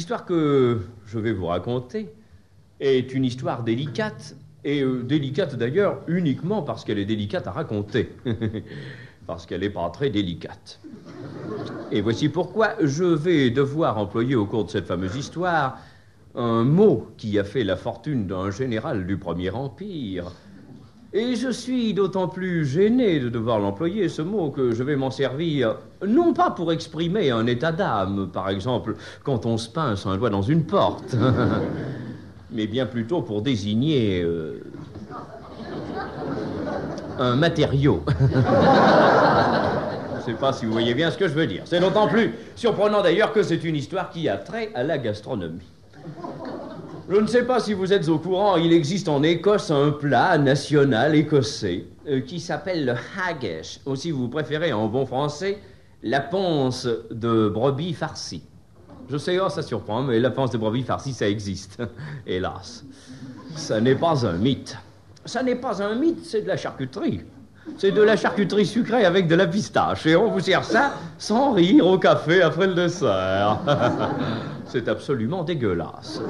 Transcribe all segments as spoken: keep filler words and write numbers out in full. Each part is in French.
l'histoire que je vais vous raconter est une histoire délicate, et euh, délicate d'ailleurs uniquement parce qu'elle est délicate à raconter, parce qu'elle n'est pas très délicate. Et voici pourquoi je vais devoir employer au cours de cette fameuse histoire un mot qui a fait la fortune d'un général du Premier Empire. Et je suis d'autant plus gêné de devoir l'employer, ce mot, que je vais m'en servir, non pas pour exprimer un état d'âme, par exemple, quand on se pince un doigt dans une porte, mais bien plutôt pour désigner euh, un matériau. Je ne sais pas si vous voyez bien ce que je veux dire. C'est d'autant plus surprenant d'ailleurs que c'est une histoire qui a trait à la gastronomie. Je ne sais pas si vous êtes au courant, il existe en Écosse un plat national écossais euh, qui s'appelle le haggis, ou si vous préférez en bon français, la panse de brebis farcie. Je sais, oh, ça surprend, mais la panse de brebis farcie, ça existe, hélas. Ça n'est pas un mythe. Ça n'est pas un mythe, c'est de la charcuterie. C'est de la charcuterie sucrée avec de la pistache, et on vous sert ça sans rire au café après le dessert. C'est absolument dégueulasse.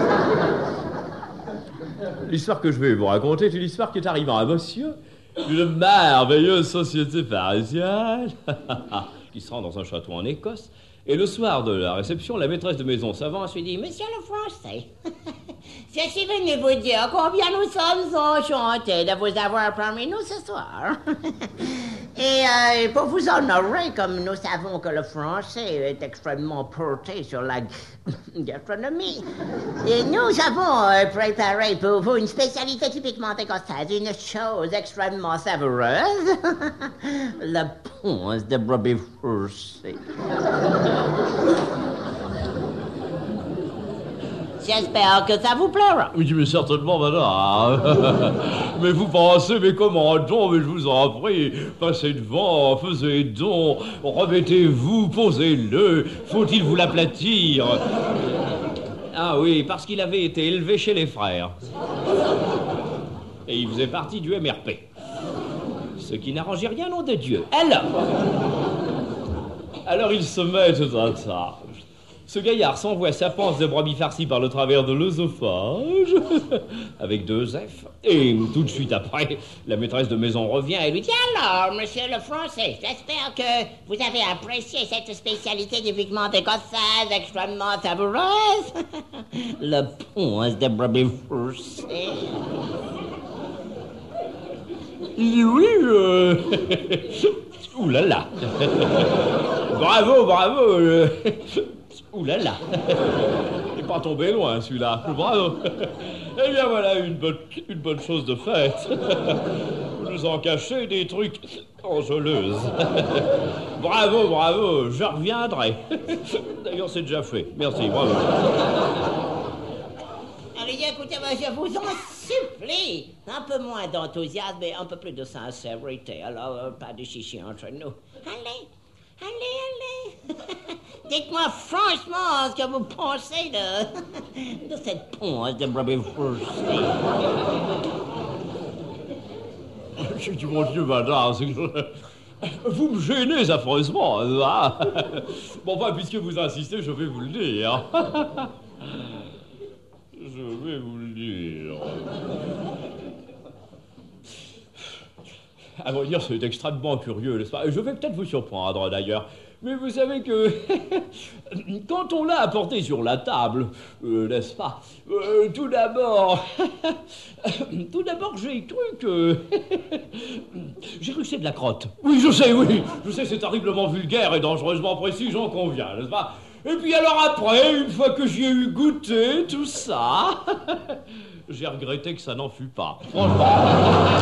L'histoire que je vais vous raconter est une histoire qui est arrivant à monsieur d'une merveilleuse société parisienne qui se rend dans un château en Écosse. Et le soir de la réception, la maîtresse de maison s'avance et dit « Monsieur le Français, je suis venu vous dire combien nous sommes enchantés de vous avoir parmi nous ce soir. Et euh, pour vous honorer, comme nous savons que le français est extrêmement porté sur la gastronomie, et nous avons euh, préparé pour vous une spécialité typiquement écossaise, une chose extrêmement savoureuse, la panse de brebis farcie. J'espère que ça vous plaira. Oui, mais certainement, madame. Mais vous pensez, mais comment donc, mais je vous en prie, passez devant, faisez don, remettez-vous, posez-le, faut-il vous l'aplatir? Ah oui, parce qu'il avait été élevé chez les frères. Et il faisait partie du M R P. Ce qui n'arrangeait rien, nom de Dieu. Alors Alors il se met tout à table. Ce gaillard s'envoie sa panse de brebis farcie par le travers de l'œsophage, avec deux F, et tout de suite après, la maîtresse de maison revient et lui dit « Alors, monsieur le Français, j'espère que vous avez apprécié cette spécialité typiquement écossaise, extrêmement savoureuse, la panse de brebis farcie. » Il dit « Oui, euh... Ouh là là. Bravo, bravo. Euh... Ouh là là. Il n'est pas tombé loin, celui-là. Bravo. Eh bien, voilà une bonne, une bonne chose de faite. Vous nous en cachez des trucs enjôleuses. Bravo, bravo. Je reviendrai. D'ailleurs, c'est déjà fait. Merci, bravo. Allez, écoutez, je vous en supplie. Un peu moins d'enthousiasme et un peu plus de sincérité. Alors, euh, pas de chichi entre nous. Allez, allez, allez. Dites-moi franchement ce que vous pensez de, de cette panse de brebis farcie. J'ai dit, mon Dieu, madame, c'est que je... Vous me gênez affreusement, hein. Bon, enfin, puisque vous insistez, je vais vous le dire. Je vais vous le dire. À vrai dire, c'est extrêmement curieux, n'est-ce pas? Je vais peut-être vous surprendre, d'ailleurs. Mais vous savez que... quand on l'a apporté sur la table, euh, n'est-ce pas? euh, Tout d'abord... tout d'abord, j'ai cru que... j'ai cru que c'est de la crotte. Oui, je sais, oui. Je sais, c'est terriblement vulgaire et dangereusement précis, j'en conviens, n'est-ce pas? Et puis alors après, une fois que j'y ai eu goûté tout ça, j'ai regretté que ça n'en fût pas. Franchement.